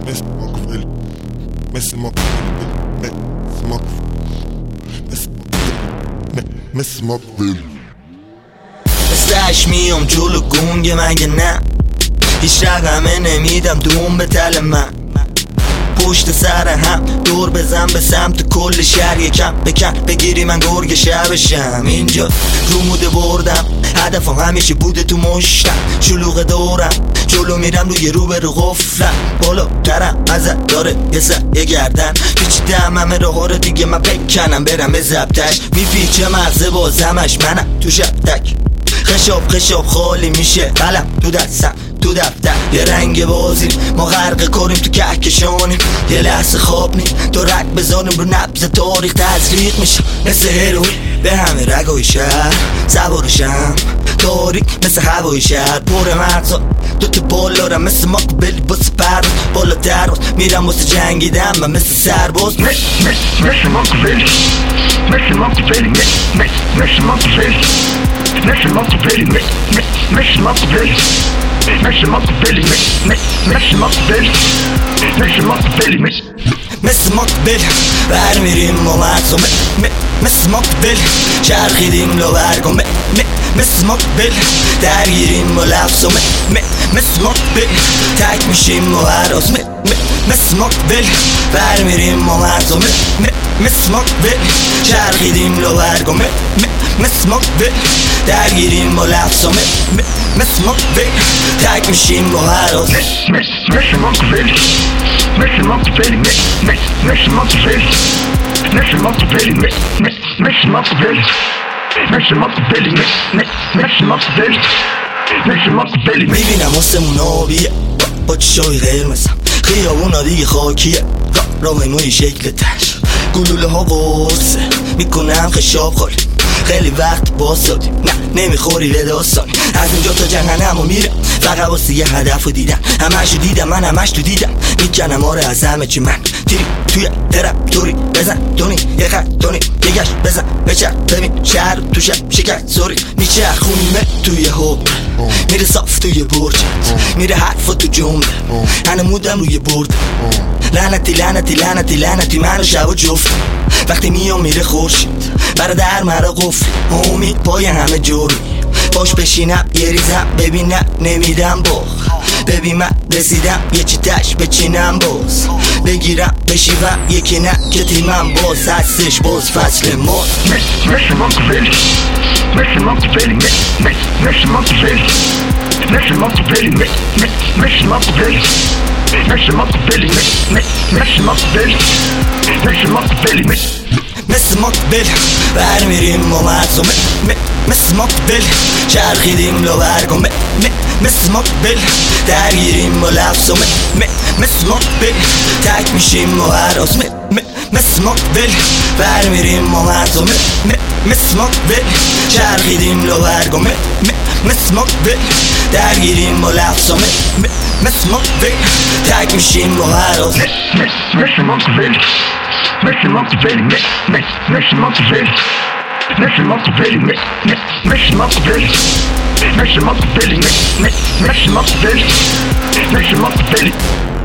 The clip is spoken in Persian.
مثل ماکویل مثلش میام جلو گونگه مگه نه هیچ رقمه نمیدم دوم به تل من پشت سر هم دور بزن به سمت کل شهر یکم بکن بگیری من گرگ شبشم اینجا رو موده بردم هدفم همیشه بوده تو مشتم شلوغ دورم جلو میرم روی رو غفلم بالا ترم ازت داره یه گردن پیچیدم همه راه رو دیگه من بکنم برم به زبطش میپیچه مغزه بازمش منم تو شبتک خشاب خالی میشه قلم تو دستم تو دفتر یه رنگ بازیم ما غرق کنیم تو کهکشانیم یه لحظه خواب نیم تو رگ بزنیم رو نبض تاریخ تزریق میشه مثل هروئین به همه رگای شهر سوارشم تاریک مثل هوای شهر پر مغزا دوتا بالارم مثل ماکویل بس پر بالاتر میرم واسه جنگیدم من مثل سرباز مثل ماکویل مثل ماکویل مثل ماکویل مثل ماکویل مثل ماکویل مثل ماکویل مثل ماکویل مثل ماکویل مثل ماکویل برمیریم و مغزو مثل ماکویل چرخیدیم لو برگو مثل ماکویل درگیریم و لفظو مثل ماکویل تک میشیم و هراس مثل ماکویل برمیریم و مغزو مثل ماکویل چرخیدیم لو برگو مثل ماکویل درگیریم و لفظو مثل ماکویل تک میشیم و هراس مثل ماکویل مثل ماکویل مثل ماکویل مثل ماکویل مثل ماکویل مثل ماکویل مثل ماکویل مثل ماکویل میبینم آسمون آبیه با چشای قرمزم خیابونا دیگه خاکیه رامنوی شکل تش گلوله ها واسه میکنم خشاب خالی خیلی وقت باسادیم نه نمیخوری به داستانی از اینجا تا جهنمو میرم فقط واسه یه هدفو دیدم همشو دیدم من همش تو دیدم میکنم آره از همه چی من تیری توی درم توری بزن دونی یه خط دونی یه گشت بزن بچر ببین شهر تو شب شکر سوری میچرخونیمه توی حب میره صاف توی برجت میره حرفا تو جمله هنمودم روی برد لعنتی لعنتی لعنتی لعنتی منو شب و جفت وقتی میام میره خورشید برادر مرا قفل امید پای همه جوری باش بشینم یه ریزم ببینم نمیدم باخ ببین من رسیدم یه چی تش بچینم باز بگیرم بشیوم یکی نه که تیمم باز هستش باز فصل ماز مثل ماکویل مثل ماکویل مثل ماکویل مثل ماکویل مثل ماکویل مثل ماکویل مثل ماکویل مثل ماکویل مثل ماکویل برمیریم و مغزو مثل ماکویل چرخیدیم لو برگو مثل ماکویل درگیریم و لفظو مثل ماکویل تک میشیم و هراس مثل ماکویل برمیریم و مغزو مثل ماکویل چرخیدیم لو برگو مثل ماکویل درگیریم و لفظو مثل ماکویل تک میشیم و هراس مثل ماکویل مثل ماکویل مثل ماکویل مثل ماکویل مثل ماکویل مثل ماکویل مثل ماکویل مثل ماکویل